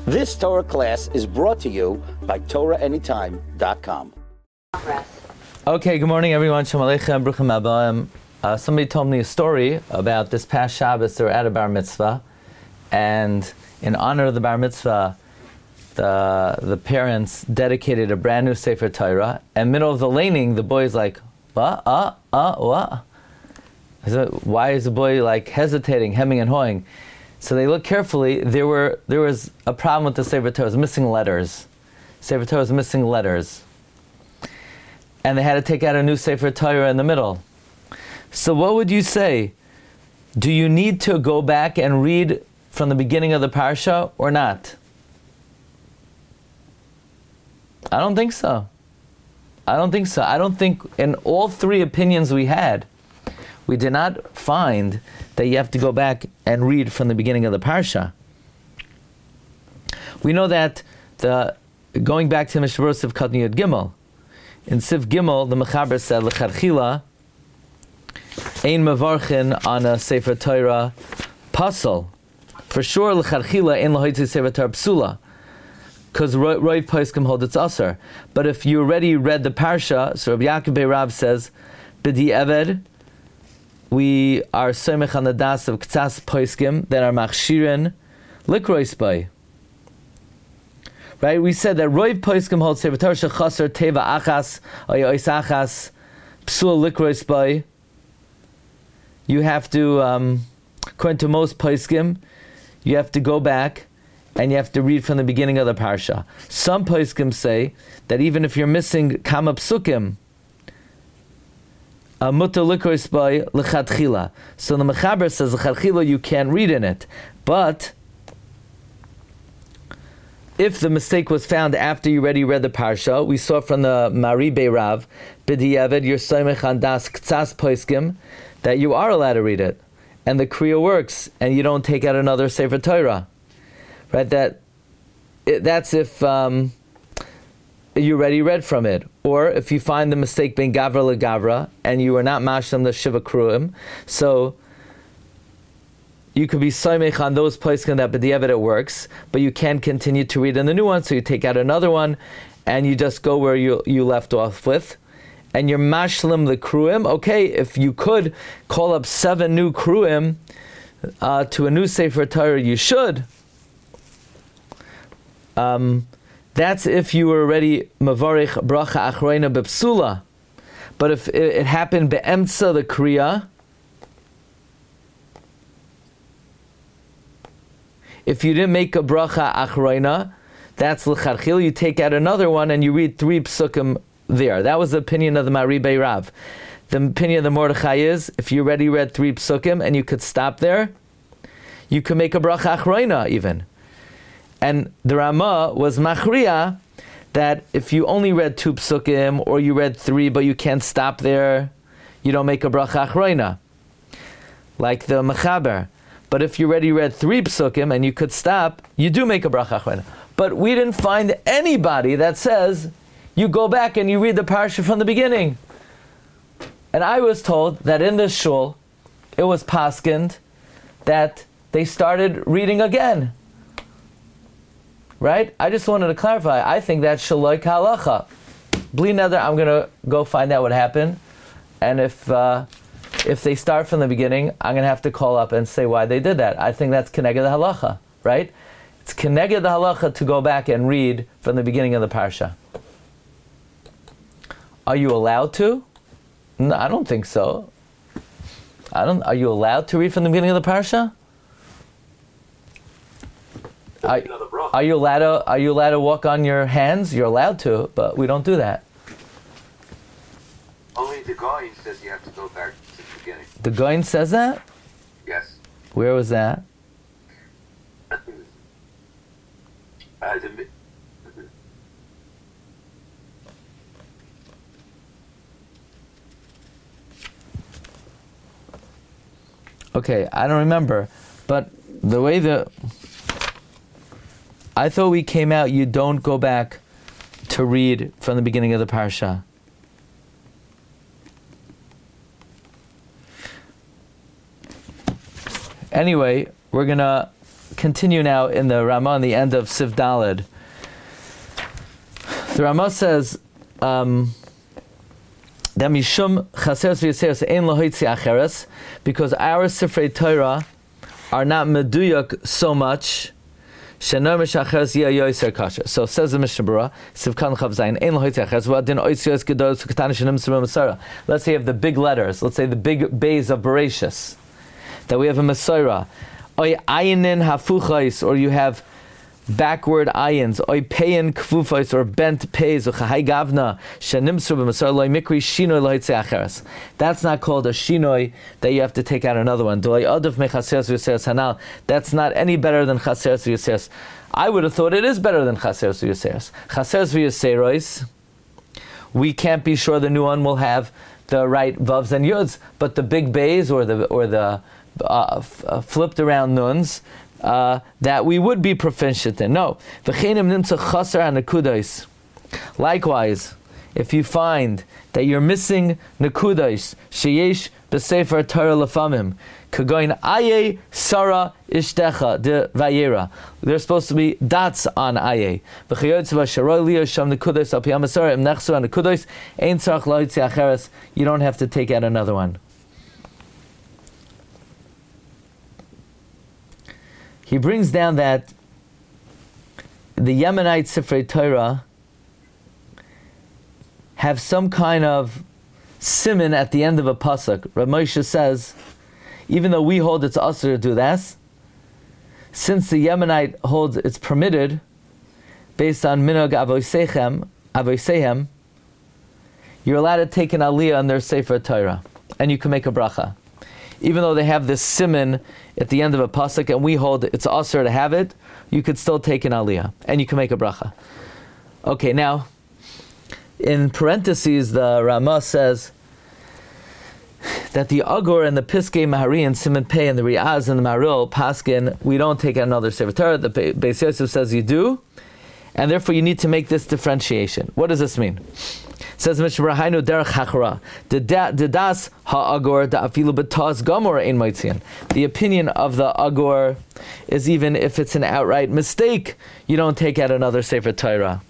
This Torah class is brought to you by TorahAnytime.com. Okay, good morning everyone. Shalom Aleichem, Bruchim Abayim. Somebody told me a story about this past Shabbos. They were at a bar mitzvah, and in honor of the bar mitzvah, the parents dedicated a brand new Sefer Torah. And middle of the laning, the boy's like, what? I said, why is the boy like hesitating, hemming and hawing? So they looked carefully. There was a problem with the Sefer Torah. It was missing letters. Sefer Torah was missing letters. And they had to take out a new Sefer Torah in the middle. So what would you say? Do you need to go back and read from the beginning of the parsha or not? I don't think so. I don't think in all three opinions we had, we did not find that you have to go back and read from the beginning of the parsha. We know that going back to Mishnah Berurah Sif Katan Yud Gimel, in Sif Gimel, the Mechaber said, L'charchila, ein mevarchin on a Sefer Torah pasal. For sure, L'charchila, ein lahoitzi Sefer Torah psula. Because Roiv Poskim hold it's Asar. But if you already read the Parsha, so Rabbi Yaakov Bei Rav says, B'di Eved, we are Soimech on the Das of K'tzas Poskim, that are Machshirin, Likrois Bay. Right? We said that Roiv Poskim holds Sefer Torah Shechasar Teva Achas, Ois Achas, Psul Likrois Bay. You have to, according to most Poskim, you have to go back and you have to read from the beginning of the parsha. Some poskim say that even if you're missing kama psukim, mutar likros by lechatchila. So the Mechaber says lechatchila you can't read in it, but if the mistake was found after you already read the parsha, we saw from the Mari Bei Rav, b'diavad you're soimech on das k'tzas poskim, that you are allowed to read it, and the kriya works, and you don't take out another Sefer Torah. Right, that's if you already read from it, or if you find the mistake being gavra legavra and you are not mashlam the shiva kruim, so you could be soimech on those places that b'diavad it works, but you can continue to read in the new one, so you take out another one, and you just go where you left off with, and you're mashlam the kruim. Okay, if you could call up 7 new kruim to a new Sefer Torah, you should. That's if you were already mavarich bracha achreina bepsula. But if it happened be'emtza the kriya, if you didn't make a bracha achreina, that's l'charchil, you take out another one and you read 3 psukim there. That was the opinion of the Mari Bei Rav. The opinion of the Mordechai is, if you already read 3 psukim and you could stop there, you could make a bracha achreina even. And the Rama was machriya that if you only read 2 psukim or you read 3 but you can't stop there, you don't make a bracha achreina, like the Mechaber. But if you already read 3 psukim and you could stop, you do make a bracha achreina. But we didn't find anybody that says you go back and you read the parsha from the beginning. And I was told that in this shul, it was paskind that they started reading again. Right? I just wanted to clarify. I think that's shaloi k'halacha. Bli neder, I'm going to go find out what happened. And if they start from the beginning, I'm going to have to call up and say why they did that. I think that's keneged the halacha. Right? It's keneged the halacha to go back and read from the beginning of the parsha. Are you allowed to? No, I don't think so. Are you allowed to read from the beginning of the parsha? Are you allowed to walk on your hands? You're allowed to, but we don't do that. Only the Goin says you have to go back to the beginning. The Goin says that? Yes. Where was that? Okay, I don't remember, but the way I thought we came out, you don't go back to read from the beginning of the parsha. Anyway, we're going to continue now in the Ramah on the end of Siv Daled. The Ramah says that mishum chaseres v'yaseres ein lahoitzi acheres, because our Sifrei Torah are not meduyak so much. Shenar mishacheres yeh yoser kasher. So says the Mishnah Berurah, Sivkan Chav Zayin ein lahoitzi acheres v'adin oitzios gedol sukatan shenim s'rim Masara. Let's say you have the big letters. Let's say the big bays of Bereshis that we have a Masara. Oy ayinin hafuchais, or you have backward ayins, oy peyin kfufais, or bent pays, or chahai gavna, shenimsru b'masar loy mikri shinoi lohitzei acheres. That's not called a shinoi that you have to take out another one. Dolay adav mechaseres v'yaseres hanal. That's not any better than chaseres v'yaseres. I would have thought it is better than chaseres v'yaseres. Chaseres v'yaseres, we can't be sure the new one will have the right vavs and yuds, but the big bays or the flipped around nuns, that we would be proficient in. No. Likewise, if you find that you're missing nekudais, sheyesh b'sefer Torah lefamim, kagoin aye sara ishtecha de vayera. There's supposed to be dots on aye. You don't have to take out another one. He brings down that the Yemenite Sifrei Torah have some kind of siman at the end of a pasuk. Rav Moshe says, even though we hold it's usher to do that, since the Yemenite holds it's permitted, based on minhag avosehem, you're allowed to take an aliyah on their Sefer Torah, and you can make a bracha. Even though they have this siman at the end of a pasuk, and we hold it's asur to have it, you could still take an aliyah, and you can make a bracha. Okay, now, in parentheses, the Ramah says that the Agur and the Piskei Mahari and Siman Pei and the Riaz and the Maril Paskin, we don't take another Sefer Torah. The Beis Yosef says you do, and therefore you need to make this differentiation. What does this mean? Says Mishnah Berurah, derech hachara. Dedas ha'agor da'afilu b'taz gamor ein moitzian. The opinion of the agor is even if it's an outright mistake, you don't take out another Sefer Torah.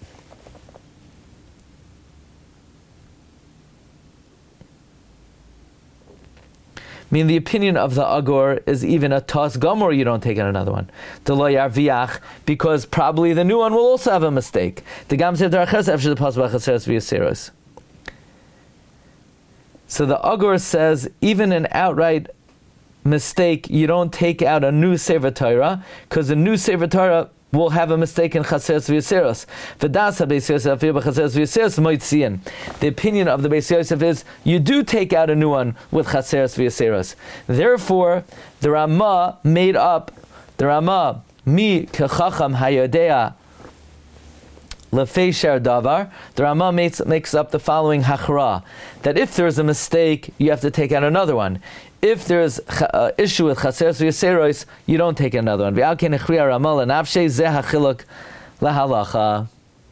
I mean, the opinion of the agor is even a tas gamor, you don't take out another one. Deloy arviach, because probably the new one will also have a mistake. So the agor says, even an outright mistake, you don't take out a new Sefer Torah, because the new Sefer Torah will have a mistake in chaseres v'yaseros. The opinion of the Beis Yosef is you do take out a new one with chaseres v'yaseros. Therefore, the Ramah mi kechacham hayodea lefeisher davar. The Ramah makes up the following hachra, that if there's a mistake, you have to take out another one. If there's an issue with chaseres v'yaseros, you don't take another one. V'alken echriya Ramah lenafshei zeh hachiluk lahalacha.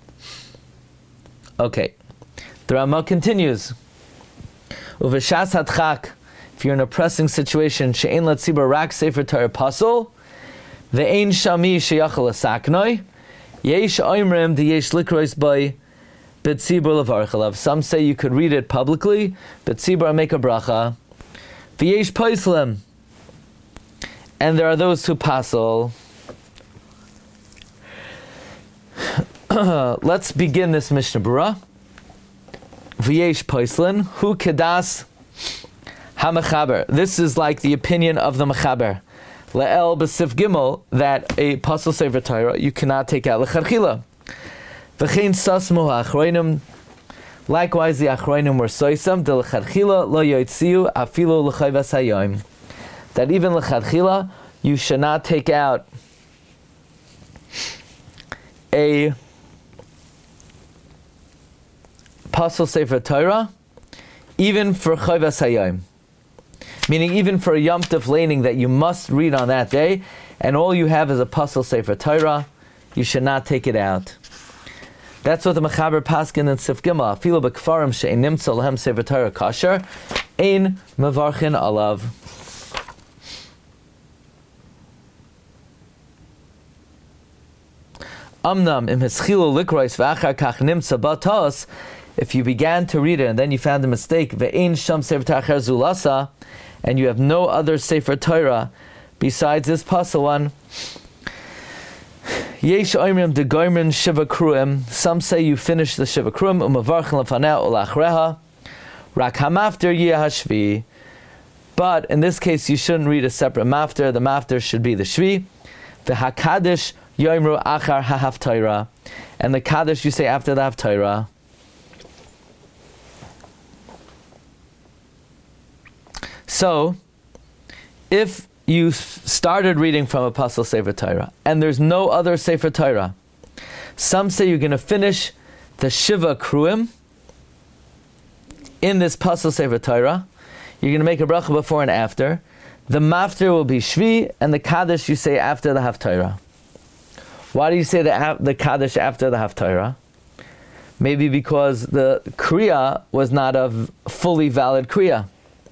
Okay, the Ramah continues. Uveshas hadchak, if you're in a pressing situation, she'ein latzibur rak sefer Torah pasul, ve'ein shami sheyachal asaknoi, yesh oimrim diyesh likrois by betzibur levarchalav. Some say you could read it publicly, betzibur make a bracha. V'yesh paislim, and there are those who pasel. Let's begin this Mishnah Berurah. V'yesh paislim, hu kedas ha-mechaber. This is like the opinion of the mechaber. Le'el b'sif gimel, that a pasel sefer Torah you cannot take out lecharchila. V'chein sasmu ha'achroinim. Likewise, the achroinim were soisam de lecharchila lo yoitziu afilu l'chayvas hayoim. That even lecharchila you should not take out a pasel sefer Torah, even for chayvas hayoim. Meaning even for a Yom Tov laning that you must read on that day, and all you have is a pasel sefer Torah, you should not take it out. That's what the Mechaber Paskin and Sif Gimel. Afilu b'kfarim she'ein nimtza lehem sefer Torah kasher, ein mevarchin alav. Amnam im hischilu likrois v'achar kach nimtza batos. If you began to read it and then you found a mistake, ve'ein sham sefer Torah acher zulasa, and you have no other sefer Torah besides this pasuk one. Yesh oimrim de goimrin shiva kruim. Some say you finish the shiva kruim umavarchen lefaneh ulachreha. Rak hamafter yeh hashvi. But in this case, you shouldn't read a separate mafter. The mafter should be the shvi. The hakadish yoimru achar hahaftaira, and the kaddish you say after the haftaira. So, if you started reading from a pasuk Sefer Torah and there's no other Sefer Torah, some say you're going to finish the Shiva Kruim in this pasuk Sefer Torah. You're going to make a bracha before and after. The mafter will be Shvi, and the Kaddish you say after the Haftarah. Why do you say the Kaddish after the Haftarah? Maybe because the Kriya was not a fully valid Kriya.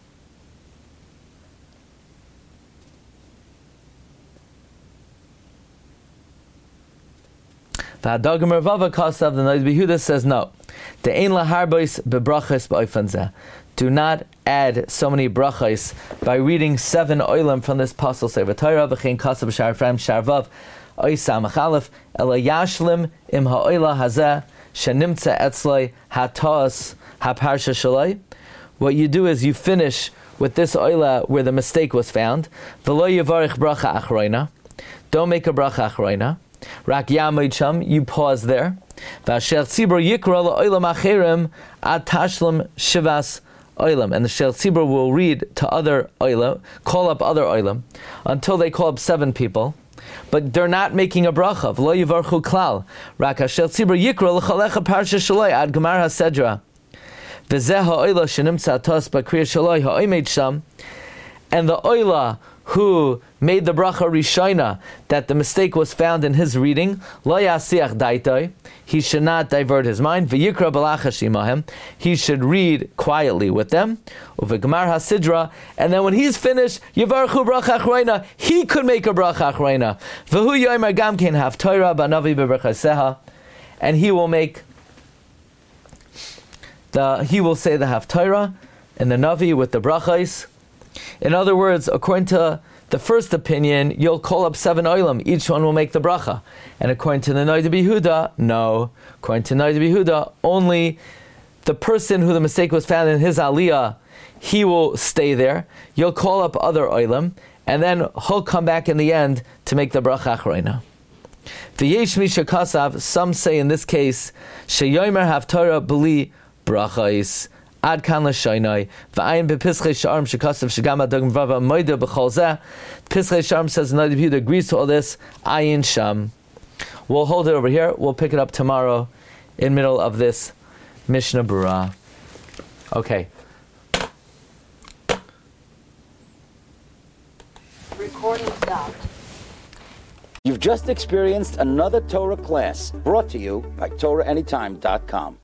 The Hadagim Ravava Kasav, the Noid Behuda says no. The Ein Laharbois bebrachas ba'ofanzeh. Do not add so many brachos by reading 7 oilam from this pasuk Sefer Torah. V'chein kasav b'shar Ephraim sharvav oisam achalef ela yashlim im ha'oila hazeh shenimtza etzloi hatos haparsha shaloi. What you do is you finish with this oila where the mistake was found. V'lo yivarich bracha achroina. Don't make a bracha achroina. Rak yamid sham. You pause there. V'asher tzibur yikra la'oilam acherim ad tashlim shivas oilam, and the Shel Tzibur will read to other oilam, call up other oilam, until they call up 7 people, but they're not making a bracha. V'lo yivarchu klal. Rak Shel Tzibur yikra l'chalecha parsha shaloi ad gemar hasedra. V'zeh ha'oila shenimtza tos b'kriya shaloi ha'oimed sham, and the oila who made the bracha rishayna, that the mistake was found in his reading, lo yasiach daitoi, he should not divert his mind, v'yikra b'lachash imahem, he should read quietly with them, uve'gemar hasidra, and then when he's finished, yivarchu bracha achroina, he could make a bracha achroina, v'hu yomer gamkein haftorah b'navi b'berchaseha, and he will say the haftorah and the navi with the brachos. In other words, according to the first opinion, you'll call up 7 oilam. Each one will make the bracha. And according to the Noid Behuda, no. According to Noid Behuda, only the person who the mistake was found in his aliyah, he will stay there. You'll call up other oilam, and then he'll come back in the end to make the bracha achroina. V'yesh misha kasav, some say in this case, sheyomer haftarah b'li brachais. Ad kan l'shaynai v'ayin bepischei sharm shekasav shegam adagim vava moida b'chol zeh. Pischei sharm says Noid Behuda agrees to all this. Ayin sham. We'll hold it over here. We'll pick it up tomorrow in middle of this Mishnah Berurah. Okay. Recording stopped. You've just experienced another Torah class brought to you by TorahAnytime.com.